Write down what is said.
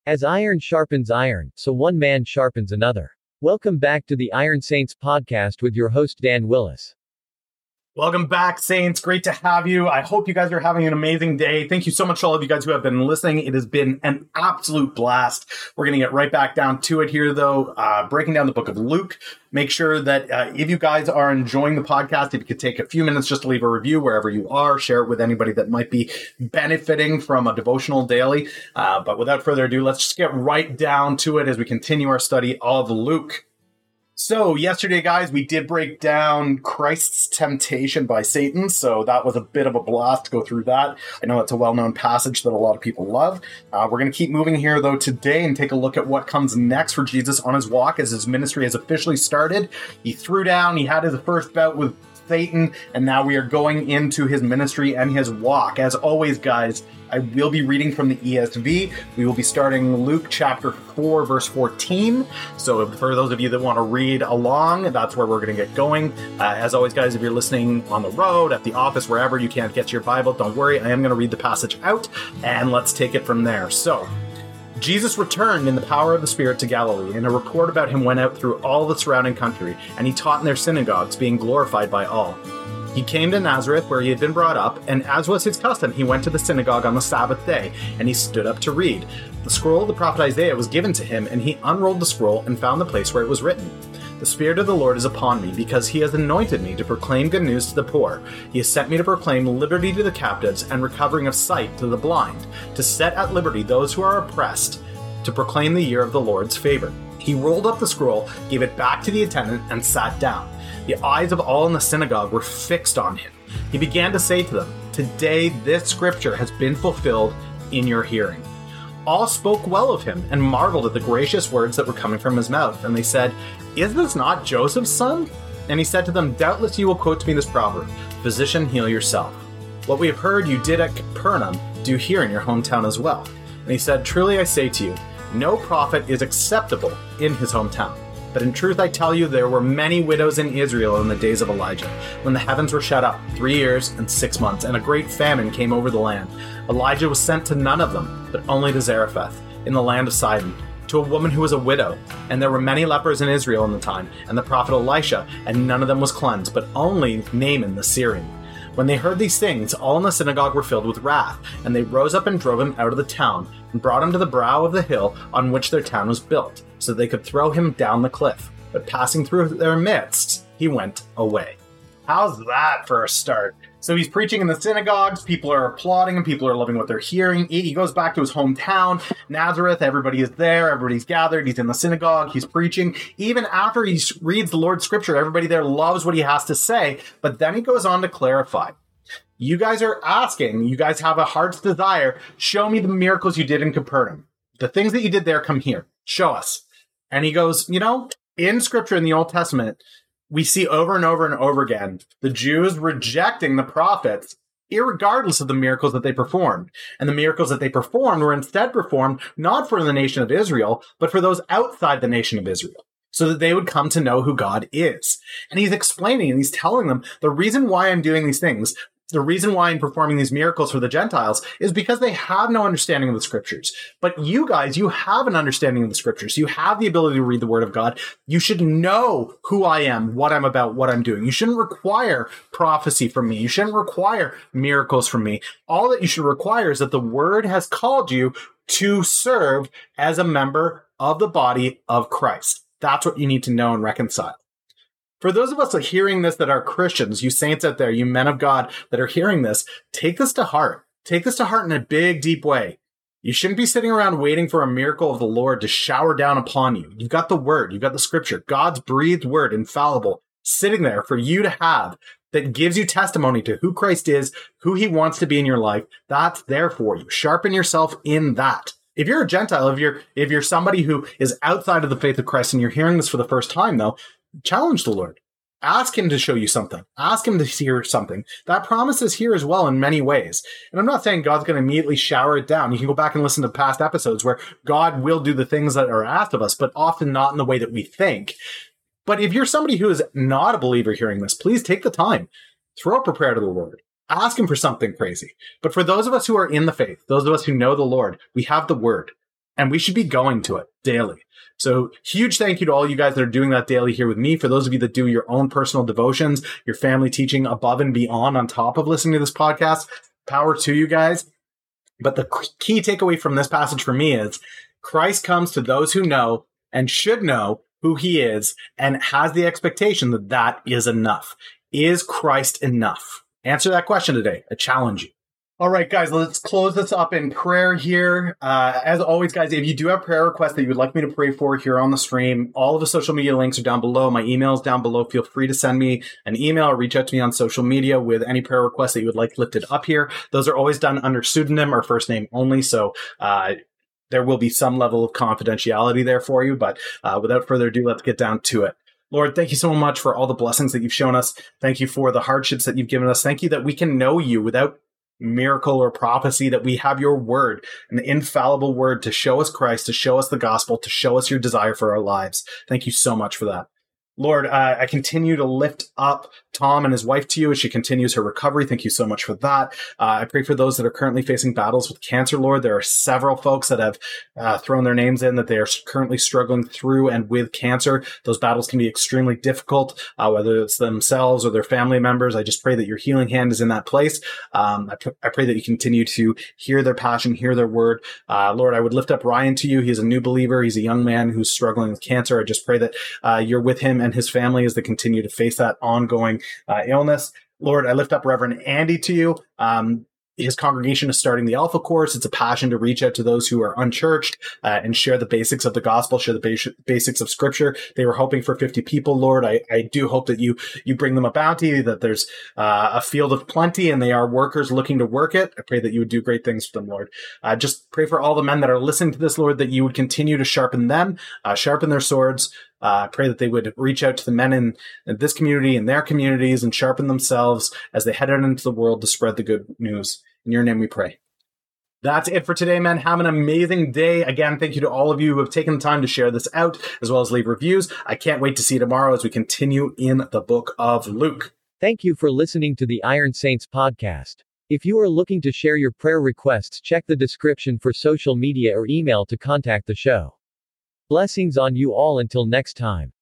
As iron sharpens iron, so one man sharpens another. Welcome back to the Iron Saints podcast with your host Dan Willis. Welcome back, Saints. Great to have you. I hope you guys are having an amazing day. Thank you so much to all of you guys who have been listening. It has been an absolute blast. We're going to get right back down to it here, though, breaking down the book of Luke. Make sure that if you guys are enjoying the podcast, if you could take a few minutes just to leave a review wherever you are, share it with anybody that might be benefiting from a devotional daily. But without further ado, let's just get right down to it as we continue our study of Luke. So yesterday, guys, we did break down Christ's temptation by Satan. So that was a bit of a blast to go through that. I know it's a well-known passage that a lot of people love. We're going to keep moving here, though, today and take a look at what comes next for Jesus on his walk as his ministry has officially started. He threw down, he had his first bout with Satan, and now we are going into his ministry and his walk. As always, guys, I will be reading from the ESV. We will be starting Luke chapter 4, verse 14. So for those of you that want to read along, that's where we're going to get going. As always, guys, if you're listening on the road, at the office, wherever you can't get to your Bible, don't worry. I am going to read the passage out, and let's take it from there. So, Jesus returned in the power of the Spirit to Galilee, and a report about him went out through all the surrounding country, and he taught in their synagogues, being glorified by all. He came to Nazareth, where he had been brought up, and as was his custom, he went to the synagogue on the Sabbath day, and he stood up to read. The scroll of the prophet Isaiah was given to him, and he unrolled the scroll and found the place where it was written, "The Spirit of the Lord is upon me, because he has anointed me to proclaim good news to the poor. He has sent me to proclaim liberty to the captives and recovering of sight to the blind, to set at liberty those who are oppressed, to proclaim the year of the Lord's favor." He rolled up the scroll, gave it back to the attendant, and sat down. The eyes of all in the synagogue were fixed on him. He began to say to them, "Today this scripture has been fulfilled in your hearing." All spoke well of him and marveled at the gracious words that were coming from his mouth. And they said, "Is this not Joseph's son?" And he said to them, "Doubtless you will quote to me this proverb, 'Physician, heal yourself.' What we have heard you did at Capernaum, do here in your hometown as well." And he said, "Truly I say to you, no prophet is acceptable in his hometown. But in truth I tell you, there were many widows in Israel in the days of Elijah, when the heavens were shut up 3 years and 6 months, and a great famine came over the land. Elijah was sent to none of them, but only to Zarephath, in the land of Sidon, to a woman who was a widow. And there were many lepers in Israel in the time, and the prophet Elisha, and none of them was cleansed, but only Naaman the Syrian. When they heard these things, all in the synagogue were filled with wrath, and they rose up and drove him out of the town, and brought him to the brow of the hill on which their town was built, so they could throw him down the cliff. But passing through their midst, he went away. How's that for a start? So he's preaching in the synagogues, people are applauding him, people are loving what they're hearing. He goes back to his hometown, Nazareth, everybody is there, everybody's gathered, he's in the synagogue, he's preaching. Even after he reads the Lord's scripture, everybody there loves what he has to say, but then he goes on to clarify. You guys are asking, you guys have a heart's desire, show me the miracles you did in Capernaum. The things that you did there, come here, show us. And he goes, in scripture in the Old Testament, we see over and over and over again the Jews rejecting the prophets, irregardless of the miracles that they performed. And the miracles that they performed were instead performed not for the nation of Israel, but for those outside the nation of Israel, so that they would come to know who God is. And he's explaining and he's telling them the reason why I'm doing these things, the reason why I'm performing these miracles for the Gentiles is because they have no understanding of the scriptures. But you guys, you have an understanding of the scriptures. You have the ability to read the word of God. You should know who I am, what I'm about, what I'm doing. You shouldn't require prophecy from me. You shouldn't require miracles from me. All that you should require is that the word has called you to serve as a member of the body of Christ. That's what you need to know and reconcile. For those of us that are hearing this that are Christians, you saints out there, you men of God that are hearing this, take this to heart. Take this to heart in a big, deep way. You shouldn't be sitting around waiting for a miracle of the Lord to shower down upon you. You've got the word. You've got the scripture. God's breathed word, infallible, sitting there for you to have that gives you testimony to who Christ is, who he wants to be in your life. That's there for you. Sharpen yourself in that. If you're a Gentile, if you're somebody who is outside of the faith of Christ and you're hearing this for the first time, though, challenge the Lord. Ask him to show you something. Ask him to hear something. That promise is here as well in many ways. And I'm not saying God's going to immediately shower it down. You can go back and listen to past episodes where God will do the things that are asked of us, but often not in the way that we think. But if you're somebody who is not a believer hearing this, please take the time. Throw up a prayer to the Lord. Ask him for something crazy. But for those of us who are in the faith, those of us who know the Lord, we have the word. and we should be going to it daily. So huge thank you to all you guys that are doing that daily here with me. For those of you that do your own personal devotions, your family teaching above and beyond on top of listening to this podcast, power to you guys. But the key takeaway from this passage for me is Christ comes to those who know and should know who he is and has the expectation that that is enough. Is Christ enough? Answer that question today. I challenge you. All right, guys, let's close this up in prayer here. As always, guys, if you do have prayer requests that you would like me to pray for here on the stream, all of the social media links are down below. My email is down below. Feel free to send me an email or reach out to me on social media with any prayer requests that you would like lifted up here. Those are always done under pseudonym or first name only, so there will be some level of confidentiality there for you. But without further ado, let's get down to it. Lord, thank you so much for all the blessings that you've shown us. Thank you for the hardships that you've given us. Thank you that we can know you without miracle or prophecy, that we have your word, an infallible word to show us Christ, to show us the gospel, to show us your desire for our lives. Thank you so much for that. Lord, I continue to lift up Tom and his wife to you as she continues her recovery. Thank you so much for that. I pray for those that are currently facing battles with cancer, Lord. There are several folks that have thrown their names in that they are currently struggling through and with cancer. Those battles can be extremely difficult, whether it's themselves or their family members. I just pray that your healing hand is in that place. I pray that you continue to hear their passion, hear their word. Lord, I would lift up Ryan to you. He's a new believer. He's a young man who's struggling with cancer. I just pray that you're with him and his family as they continue to face that ongoing illness. Lord, I lift up Reverend Andy to you. His congregation is starting the Alpha Course. It's a passion to reach out to those who are unchurched and share the basics of the gospel, share the basics of scripture. They were hoping for 50 people, Lord. I do hope that you bring them a bounty, that there's a field of plenty and they are workers looking to work it. I pray that you would do great things for them, Lord. Just pray for all the men that are listening to this, Lord, that you would continue to sharpen them, sharpen their swords. Pray that they would reach out to the men in this community and their communities and sharpen themselves as they head out into the world to spread the good news. In your name we pray. That's it for today, men. Have an amazing day. Again, thank you to all of you who have taken the time to share this out, as well as leave reviews. I can't wait to see you tomorrow as we continue in the book of Luke. Thank you for listening to the Iron Saints podcast. If you are looking to share your prayer requests, check the description for social media or email to contact the show. Blessings on you all until next time.